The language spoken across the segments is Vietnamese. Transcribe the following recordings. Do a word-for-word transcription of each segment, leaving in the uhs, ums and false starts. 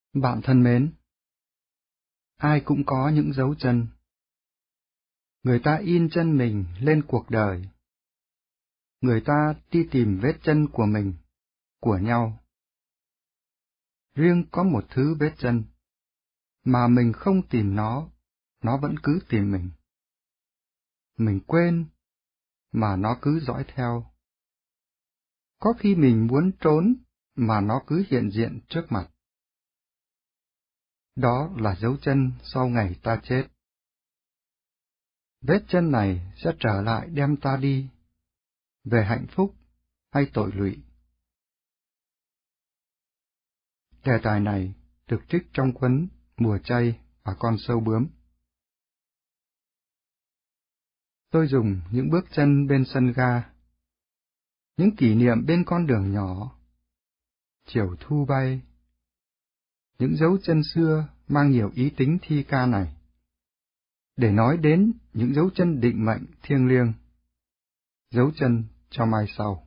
Bạn thân mến, ai cũng có những dấu chân. Người ta in chân mình lên cuộc đời. Người ta đi tìm vết chân của mình, của nhau. Riêng có một thứ vết chân, mà mình không tìm nó, nó vẫn cứ tìm mình. Mình quên, mà nó cứ dõi theo. Có khi mình muốn trốn, mà nó cứ hiện diện trước mặt. Đó là dấu chân sau ngày ta chết. Vết chân này sẽ trở lại đem ta đi, về hạnh phúc hay tội lụy. Đề tài này được trích trong cuốn Mùa Chay và Con Sâu Bướm. Tôi dùng những bước chân bên sân ga, những kỷ niệm bên con đường nhỏ, chiều thu bay, những dấu chân xưa mang nhiều ý tính thi ca này, để nói đến những dấu chân định mệnh thiêng liêng, dấu chân cho mai sau.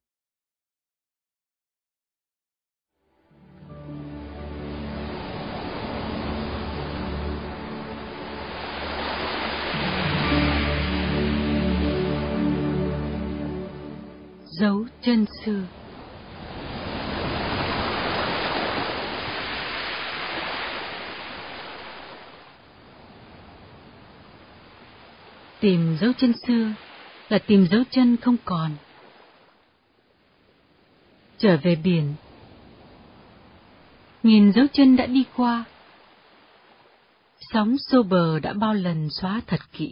Dấu chân xưa. Tìm dấu chân xưa là tìm dấu chân không còn. Trở về biển, nhìn dấu chân đã đi qua. Sóng xô bờ đã bao lần xóa thật kỹ.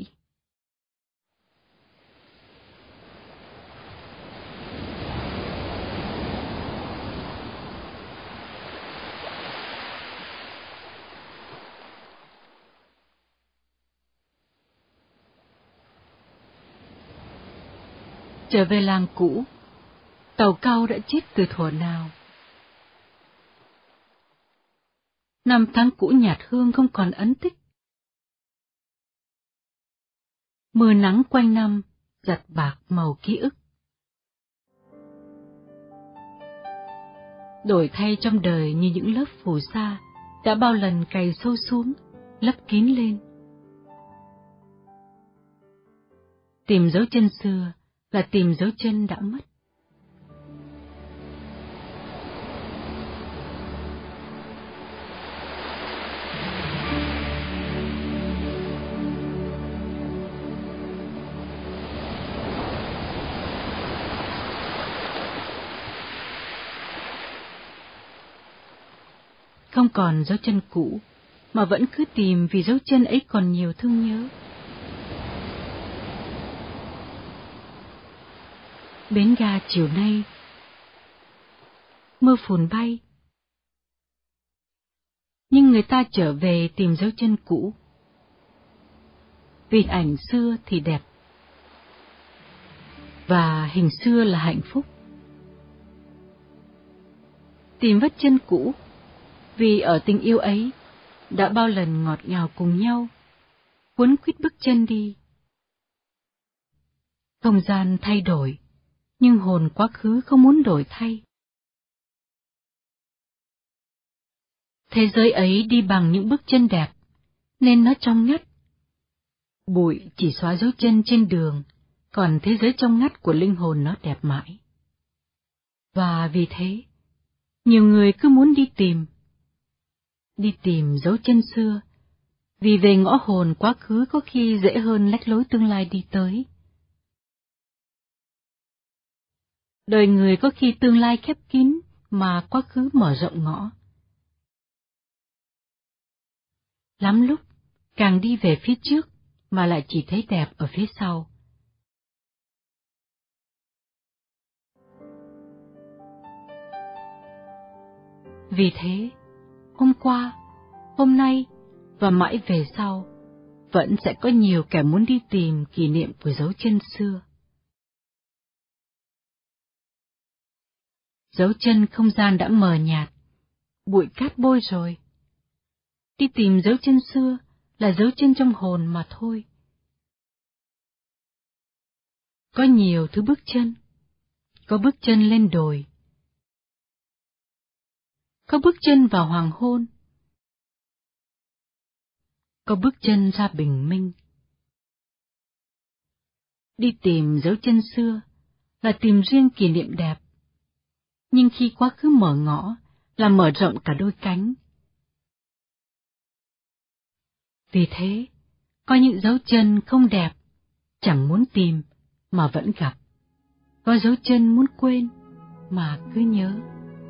Trở về làng cũ, tàu cao đã chết từ thuở nào. Năm tháng cũ nhạt hương không còn ấn tích. Mưa nắng quanh năm, giặt bạc màu ký ức. Đổi thay trong đời như những lớp phù sa, đã bao lần cày sâu xuống, lấp kín lên. Tìm dấu chân xưa là tìm dấu chân đã mất. Không còn dấu chân cũ, mà vẫn cứ tìm vì dấu chân ấy còn nhiều thương nhớ. Bến ga chiều nay, mưa phùn bay. Nhưng người ta trở về tìm dấu chân cũ. Vì ảnh xưa thì đẹp, và hình xưa là hạnh phúc. Tìm vết chân cũ, vì ở tình yêu ấy đã bao lần ngọt ngào cùng nhau, cuốn quýt bước chân đi. Không gian thay đổi, nhưng hồn quá khứ không muốn đổi thay. Thế giới ấy đi bằng những bước chân đẹp, nên nó trong ngắt. Bụi chỉ xóa dấu chân trên đường, còn thế giới trong ngắt của linh hồn nó đẹp mãi. Và vì thế, nhiều người cứ muốn đi tìm. Đi tìm dấu chân xưa, vì về ngõ hồn quá khứ có khi dễ hơn lách lối tương lai đi tới. Đời người có khi tương lai khép kín, mà quá khứ mở rộng ngõ. Lắm lúc, càng đi về phía trước, mà lại chỉ thấy đẹp ở phía sau. Vì thế, hôm qua, hôm nay và mãi về sau, vẫn sẽ có nhiều kẻ muốn đi tìm kỷ niệm của dấu chân xưa. Dấu chân không gian đã mờ nhạt, bụi cát bôi rồi. Đi tìm dấu chân xưa là dấu chân trong hồn mà thôi. Có nhiều thứ bước chân, có bước chân lên đồi, có bước chân vào hoàng hôn, có bước chân ra bình minh. Đi tìm dấu chân xưa là tìm riêng kỷ niệm đẹp, nhưng khi quá khứ mở ngõ là mở rộng cả đôi cánh. Vì thế, có những dấu chân không đẹp, chẳng muốn tìm mà vẫn gặp. Có dấu chân muốn quên mà cứ nhớ.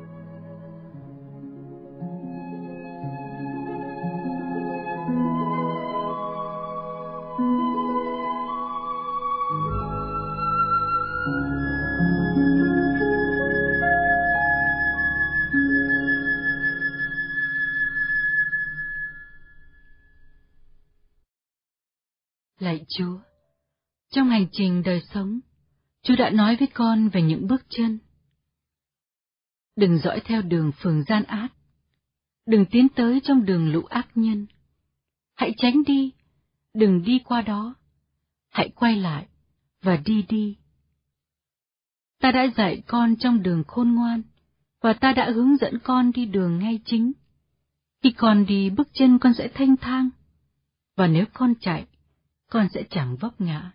Lạy Chúa, trong hành trình đời sống, Chúa đã nói với con về những bước chân. Đừng dõi theo đường phường gian ác, đừng tiến tới trong đường lũ ác nhân. Hãy tránh đi, đừng đi qua đó, hãy quay lại và đi đi. Ta đã dạy con trong đường khôn ngoan, và ta đã hướng dẫn con đi đường ngay chính. Khi con đi, bước chân con sẽ thanh thang, và nếu con chạy, con sẽ chẳng vấp ngã.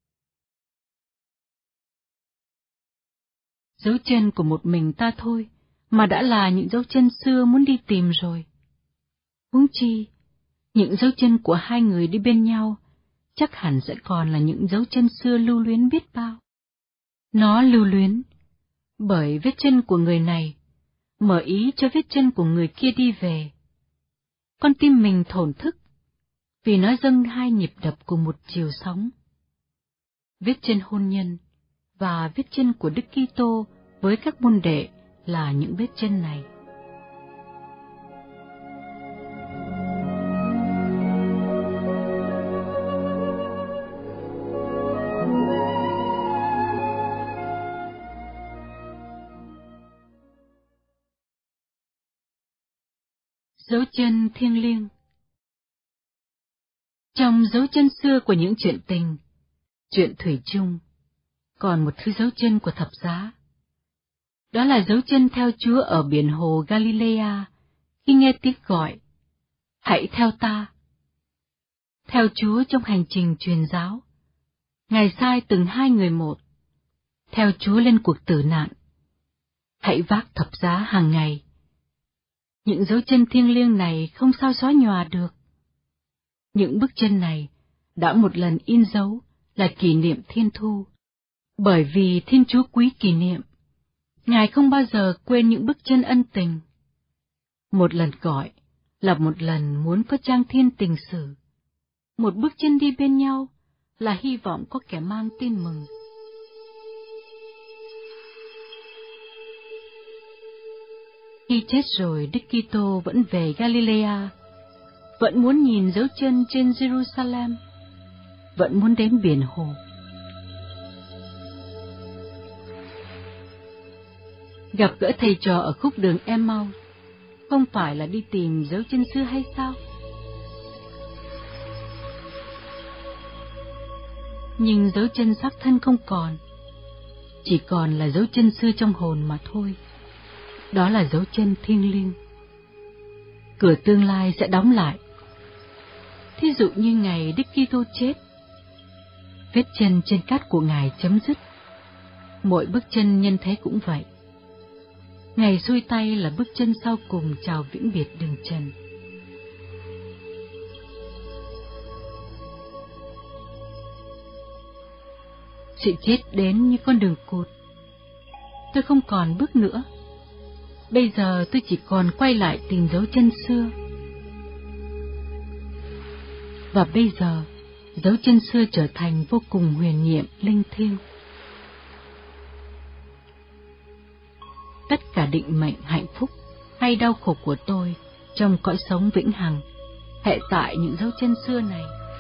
Dấu chân của một mình ta thôi, mà đã là những dấu chân xưa muốn đi tìm rồi. Huống chi, những dấu chân của hai người đi bên nhau, chắc hẳn sẽ còn là những dấu chân xưa lưu luyến biết bao. Nó lưu luyến, bởi vết chân của người này, mở ý cho vết chân của người kia đi về. Con tim mình thổn thức, vì nó dâng hai nhịp đập cùng một chiều sóng. Vết chân hôn nhân và vết chân của Đức Kitô với các môn đệ là những vết chân này. Dấu chân thiêng liêng. Trong dấu chân xưa của những chuyện tình, chuyện thủy chung, còn một thứ dấu chân của thập giá. Đó là dấu chân theo Chúa ở biển hồ Galilea, khi nghe tiếng gọi, hãy theo ta. Theo Chúa trong hành trình truyền giáo, Ngài sai từng hai người một, theo Chúa lên cuộc tử nạn, hãy vác thập giá hàng ngày. Những dấu chân thiêng liêng này không sao xóa nhòa được. Những bước chân này đã một lần in dấu là kỷ niệm thiên thu. Bởi vì Thiên Chúa quý kỷ niệm, Ngài không bao giờ quên những bước chân ân tình. Một lần gọi là một lần muốn có trang thiên tình sử. Một bước chân đi bên nhau là hy vọng có kẻ mang tin mừng. Khi chết rồi, Đức Kitô vẫn về Galilea, vẫn muốn nhìn dấu chân trên Jerusalem, vẫn muốn đến biển hồ. Gặp gỡ thầy trò ở khúc đường Emmaus, không phải là đi tìm dấu chân xưa hay sao? Nhưng dấu chân xác thân không còn, chỉ còn là dấu chân xưa trong hồn mà thôi. Đó là dấu chân thiêng liêng. Cửa tương lai sẽ đóng lại. Thí dụ như ngày Đức Kitô chết, vết chân trên cát của Ngài chấm dứt. Mỗi bước chân nhân thế cũng vậy. Ngày xuôi tay là bước chân sau cùng chào vĩnh biệt đường trần. Sự chết đến như con đường cụt. Tôi không còn bước nữa. Bây giờ tôi chỉ còn quay lại tìm dấu chân xưa. Và bây giờ, dấu chân xưa trở thành vô cùng huyền nhiệm, linh thiêng. Tất cả định mệnh hạnh phúc hay đau khổ của tôi trong cõi sống vĩnh hằng hệ tại những dấu chân xưa này.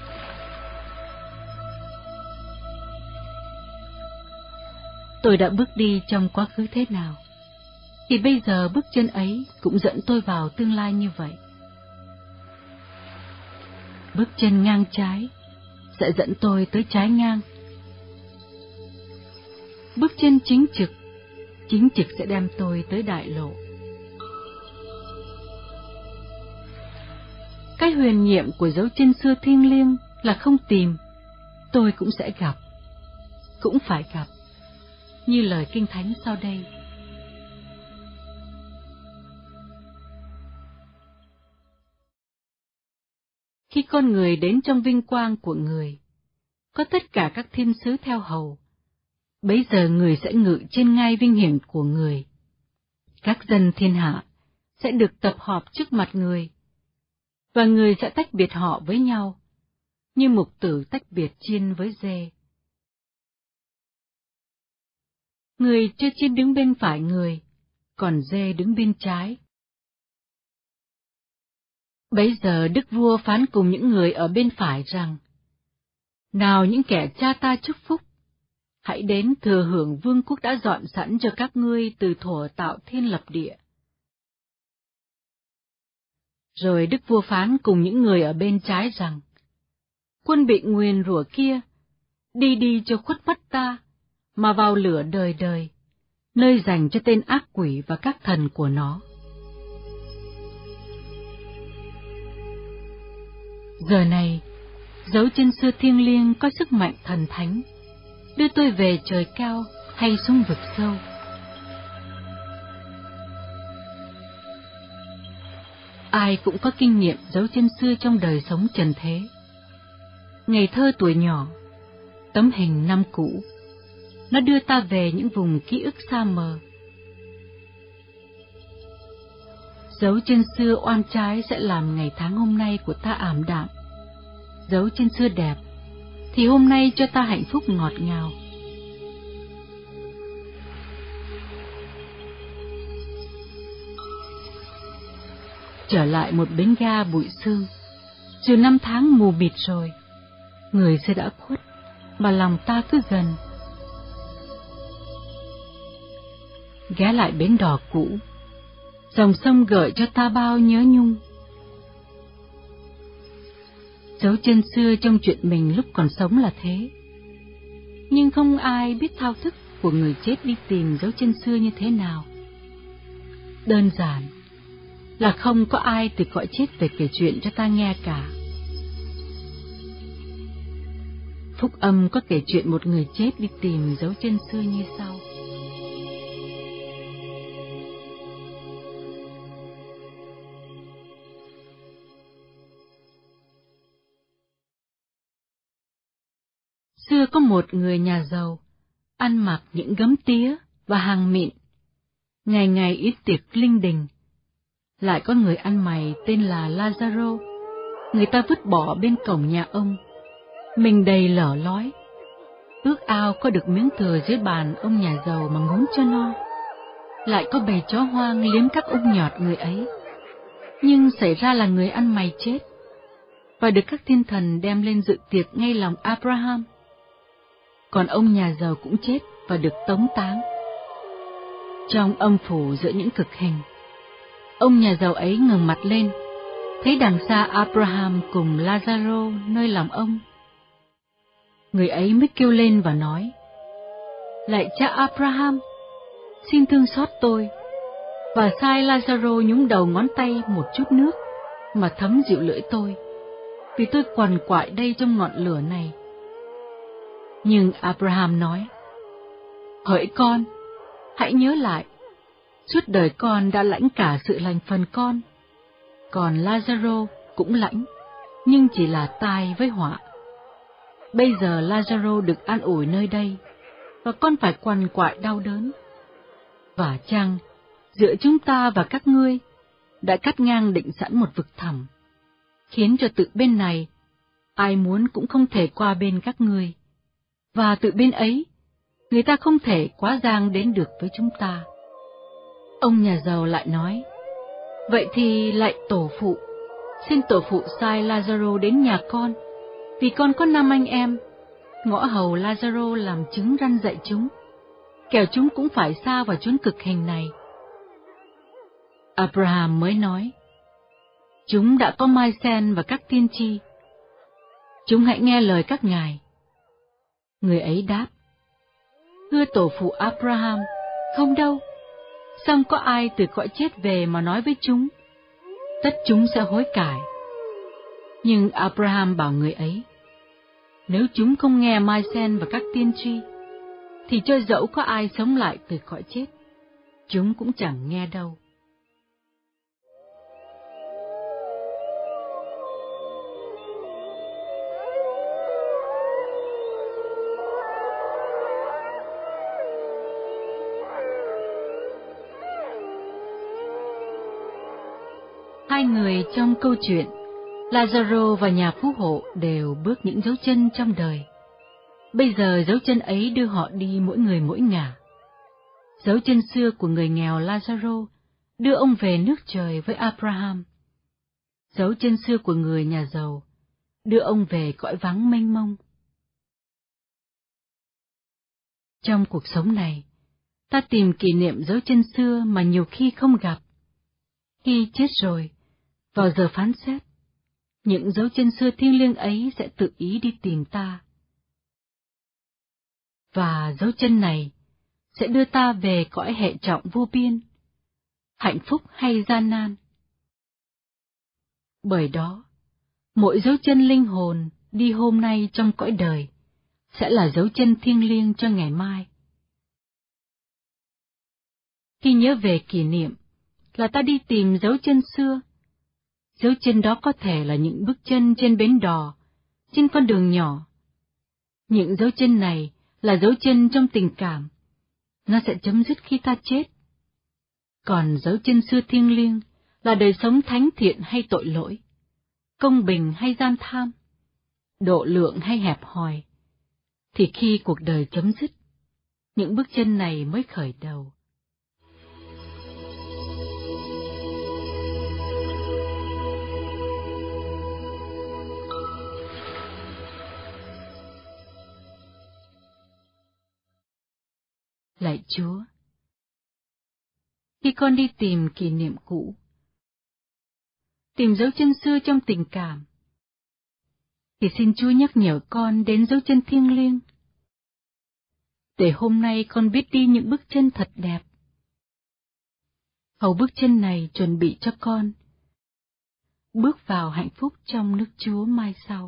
Tôi đã bước đi trong quá khứ thế nào, thì bây giờ bước chân ấy cũng dẫn tôi vào tương lai như vậy. Bước chân ngang trái sẽ dẫn tôi tới trái ngang. Bước chân chính trực, chính trực sẽ đem tôi tới đại lộ. Cái huyền nhiệm của dấu chân xưa thiêng liêng là không tìm, tôi cũng sẽ gặp, cũng phải gặp, như lời Kinh Thánh sau đây. Khi con người đến trong vinh quang của người, có tất cả các thiên sứ theo hầu, bấy giờ người sẽ ngự trên ngai vinh hiển của người. Các dân thiên hạ sẽ được tập họp trước mặt người, và người sẽ tách biệt họ với nhau, như mục tử tách biệt chiên với dê. Người cho chiên đứng bên phải người, còn dê đứng bên trái. Bấy giờ đức vua phán cùng những người ở bên phải rằng, nào những kẻ cha ta chúc phúc, hãy đến thừa hưởng vương quốc đã dọn sẵn cho các ngươi từ thuở tạo thiên lập địa. Rồi đức vua phán cùng những người ở bên trái rằng, quân bị nguyền rủa kia, đi đi cho khuất mắt ta, mà vào lửa đời đời, nơi dành cho tên ác quỷ và các thần của nó. Giờ này, dấu chân xưa thiêng liêng có sức mạnh thần thánh, đưa tôi về trời cao hay xuống vực sâu. Ai cũng có kinh nghiệm dấu chân xưa trong đời sống trần thế. Ngày thơ tuổi nhỏ, tấm hình năm cũ, nó đưa ta về những vùng ký ức xa mờ. Dấu chân xưa oan trái sẽ làm ngày tháng hôm nay của ta ảm đạm. Dấu chân xưa đẹp, thì hôm nay cho ta hạnh phúc ngọt ngào. Trở lại một bến ga bụi sương, dù năm tháng mù mịt rồi, người xưa đã khuất, mà lòng ta cứ gần. Ghé lại bến đò cũ, dòng sông gợi cho ta bao nhớ nhung. Dấu chân xưa trong chuyện mình lúc còn sống là thế, nhưng không ai biết thao thức của người chết đi tìm dấu chân xưa như thế nào. Đơn giản là không có ai từ cõi chết về kể chuyện cho ta nghe cả. Phúc Âm có kể chuyện một người chết đi tìm dấu chân xưa như sau. Xưa có một người nhà giàu, ăn mặc những gấm tía và hàng mịn, ngày ngày yến tiệc linh đình. Lại có người ăn mày tên là Lazaro, người ta vứt bỏ bên cổng nhà ông, mình đầy lở lói, ước ao có được miếng thừa dưới bàn ông nhà giàu mà ngốn cho no. Lại có bầy chó hoang liếm các ung nhọt người ấy, nhưng xảy ra là người ăn mày chết, và được các thiên thần đem lên dự tiệc ngay lòng Abraham. Còn ông nhà giàu cũng chết và được tống táng. Trong âm phủ giữa những cực hình, ông nhà giàu ấy ngẩng mặt lên, thấy đằng xa Abraham cùng Lazaro nơi lòng ông. Người ấy mới kêu lên và nói, lạy cha Abraham, xin thương xót tôi, và sai Lazaro nhúng đầu ngón tay một chút nước mà thấm dịu lưỡi tôi, vì tôi quằn quại đây trong ngọn lửa này. Nhưng Abraham nói, hỡi con, hãy nhớ lại, suốt đời con đã lãnh cả sự lành phần con, còn Lazaro cũng lãnh, nhưng chỉ là tai với họa. Bây giờ Lazaro được an ủi nơi đây, và con phải quằn quại đau đớn. Và chăng, giữa chúng ta và các ngươi đã cắt ngang định sẵn một vực thẳm, khiến cho từ bên này, ai muốn cũng không thể qua bên các ngươi, và từ bên ấy, người ta không thể quá giang đến được với chúng ta. Ông nhà giàu lại nói, vậy thì lạy tổ phụ, xin tổ phụ sai Lazaro đến nhà con, vì con có năm anh em, ngõ hầu Lazaro làm chứng răn dạy chúng, kẻo chúng cũng phải xa vào chốn cực hình này. Abraham mới nói, chúng đã có mai sen và các tiên tri, chúng hãy nghe lời các ngài. Người ấy đáp, thưa tổ phụ Abraham, không đâu, song có ai từ cõi chết về mà nói với chúng, tất chúng sẽ hối cải. Nhưng Abraham bảo người ấy, nếu chúng không nghe Mai-sen và các tiên tri, thì cho dẫu có ai sống lại từ cõi chết, chúng cũng chẳng nghe đâu. Hai người trong câu chuyện, Lazaro và nhà phú hộ đều bước những dấu chân trong đời. Bây giờ dấu chân ấy đưa họ đi mỗi người mỗi ngả. Dấu chân xưa của người nghèo Lazaro đưa ông về nước trời với Abraham. Dấu chân xưa của người nhà giàu đưa ông về cõi vắng mênh mông. Trong cuộc sống này, ta tìm kỷ niệm dấu chân xưa mà nhiều khi không gặp. Khi chết rồi, vào giờ phán xét, những dấu chân xưa thiêng liêng ấy sẽ tự ý đi tìm ta. Và dấu chân này sẽ đưa ta về cõi hệ trọng vô biên, hạnh phúc hay gian nan. Bởi đó, mỗi dấu chân linh hồn đi hôm nay trong cõi đời sẽ là dấu chân thiêng liêng cho ngày mai. Khi nhớ về kỷ niệm, là ta đi tìm dấu chân xưa. Dấu chân đó có thể là những bước chân trên bến đò, trên con đường nhỏ. Những dấu chân này là dấu chân trong tình cảm. Nó sẽ chấm dứt khi ta chết. Còn dấu chân xưa thiêng liêng là đời sống thánh thiện hay tội lỗi, công bình hay gian tham, độ lượng hay hẹp hòi. Thì khi cuộc đời chấm dứt, những bước chân này mới khởi đầu. Lạy Chúa, khi con đi tìm kỷ niệm cũ, tìm dấu chân xưa trong tình cảm, thì xin Chúa nhắc nhở con đến dấu chân thiêng liêng, để hôm nay con biết đi những bước chân thật đẹp. Hầu bước chân này chuẩn bị cho con bước vào hạnh phúc trong nước Chúa mai sau.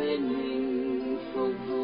lên hạnh phúc.